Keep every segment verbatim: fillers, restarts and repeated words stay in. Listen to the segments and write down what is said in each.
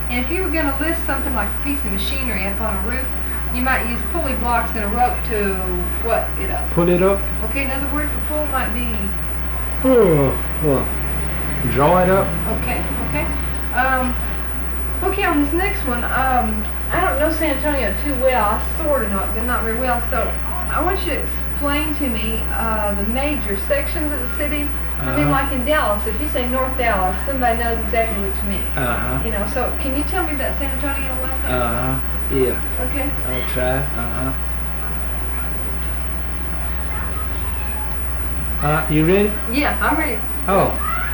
And if you were going to list something like a piece of machinery up on a roof, you might use pulley blocks and a rope to what it up. Pull it up? Okay, another word for pull might be... Oh, oh. Draw it up? Okay, okay. Um, okay, on this next one, um, I don't know San Antonio too well. I sort of know it, but not very well. So I want you to explain to me uh, the major sections of the city. Uh-huh. I mean, like in Dallas, if you say North Dallas, somebody knows exactly what you mean. Uh-huh. You know, so can you tell me about San Antonio a little bit? Uh-huh. Yeah. Okay. I'll try. Uh-huh. Uh, you ready? Yeah, I'm ready. Oh.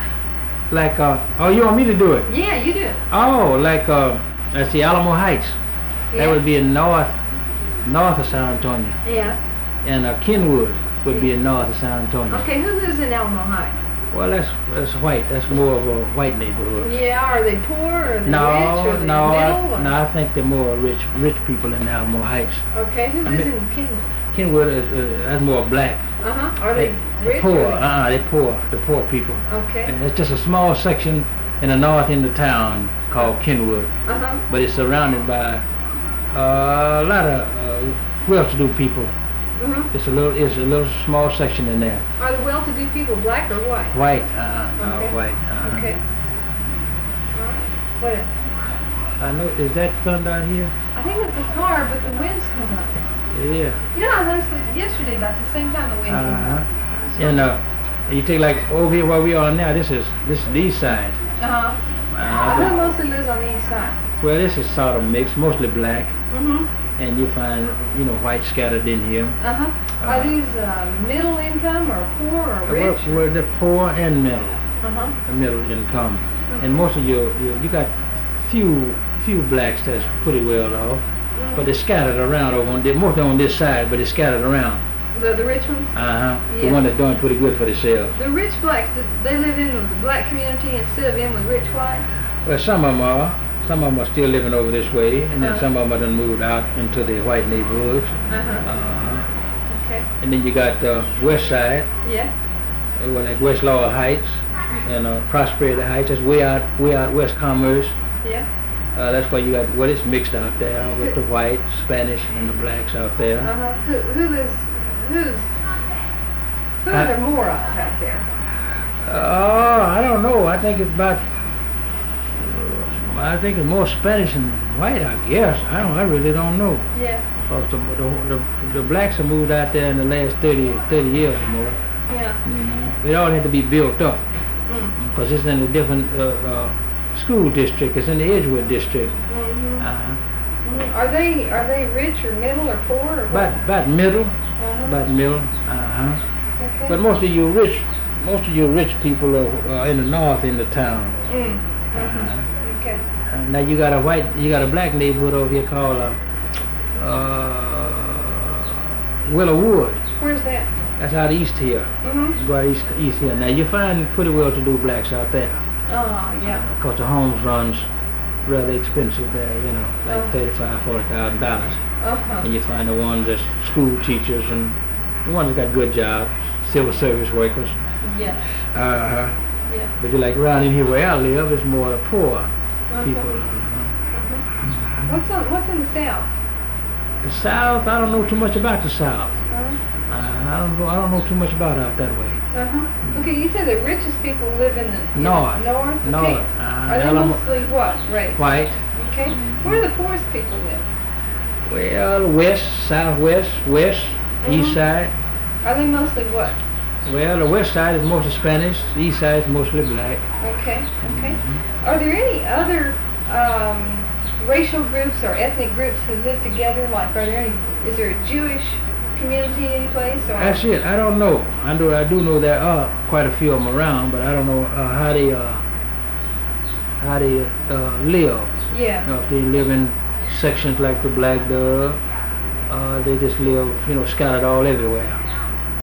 Like, uh, oh, you want me to do it? Yeah, you do. Oh, like, uh, let's see, Alamo Heights. Yeah. That would be in north, north of San Antonio. Yeah. And uh, Kenwood would be in north of San Antonio. Okay, who lives in Alamo Heights? Well, that's that's white. That's more of a white neighborhood. Yeah, are they poor or are they no, rich or are they no, middle? I, no, I think they're more rich, rich people in Alamo Heights. Okay, who I lives mean, in Kenwood? Kenwood is uh, that's more black. Uh huh. Are they, they rich? Poor. Or they... Uh-uh, they're poor. The poor people. Okay. And it's just a small section in the north end of town called Kenwood. Uh huh. But it's surrounded by uh, a lot of uh, well-to-do people. Mm-hmm. It's a little, it's a little small section in there. Are the well-to-do people black or white? White, uh-uh, no, Okay. white. Uh-huh. Okay. All right. What else? I know. Is that thunder out here? I think it's a car, but the wind's come up. Yeah. You know, I noticed it yesterday about the same time the wind came Uh-huh. up. And uh, you take like over here where we are now. This is this is the east side. Uh-huh. Uh, Who mostly lives on the east side? well, this is sort of mixed, mostly black, Mm-hmm. and you find you know white scattered in here. Uh-huh. Uh, Are these uh, middle income or poor or rich? Well, well, the poor and middle, Uh-huh. the middle income, and most of your, your you got few few blacks that's pretty well off, Mm-hmm. but they're scattered around over on this, most on this side, but they're scattered around. The, the rich ones? Uh huh. The Yeah. one that's doing pretty good for themselves. The rich blacks, do they live in with the black community instead of in with rich whites? Well, some of them are. Some of them are still living over this way, and then Uh-huh. some of them are done moved out into the white neighborhoods. Uh-huh. Uh-huh. Okay. And then you got the west side, Yeah. uh, well, like West Laurel Heights and uh, Prosperity Heights. That's way out, way out West Commerce. Yeah. Uh, that's why you got well, it's mixed out there with the white, Spanish, and the blacks out there. Uh-huh. Who, who is, who's, who are I- there more of out there? Oh, I don't know. I think it's about. I think it's more Spanish than white. I guess. I don't. I really don't know. Yeah. Because the, the, the, the blacks have moved out there in the last thirty, thirty years or more. Yeah. Mm-hmm. It all had to be built up Mm. because it's in a different uh, uh, school district. It's in the Edgewood district. Mm-hmm. Uh, Mm. Are they are they rich or middle or poor or what? about about middle, Uh-huh. about middle. Uh-huh. Okay. But most of you rich, most of you rich people are uh, in the north end of town. Mm. Uh-huh. Mm-hmm. Okay. Uh, now you got a white, you got a black neighborhood over here called uh, uh, Willow Wood. Where's that? That's out east here. Mm-hmm. You go out east, east here. Now you find pretty well-to-do blacks out there. Oh, yeah. Because the homes runs rather expensive there, you know, like Oh. thirty-five, forty thousand dollars. Uh-huh. And you find the ones that's school teachers and the ones that got good jobs, civil service workers. Yeah. Uh-huh. Yeah. But you like around in here where I live, it's more the poor Uh-huh. people. Uh-huh. Uh-huh. What's on What's in the South? The South, I don't know too much about the South. Uh-huh. Uh, I don't know. I don't know too much about out that way. Uh-huh. Okay, you said the richest people live in the in North. The north. Okay. North. Uh, Are they Alamo- mostly what race? White. Okay. Where do the poorest people live? Well, west, southwest, west, east Mhm. side. Are they mostly what? Well, the west side is mostly Spanish. The east side is mostly black. Okay. Okay. Are there any other um, racial groups or ethnic groups who live together? Like, are there any? Is there a Jewish community any place? Or That's it. I don't know. I do. I do know there are quite a few of them around, but I don't know uh, how they uh, how they uh, live. Yeah. You know, if they live in sections like the Black Dove, uh, they just live, you know, scattered all everywhere.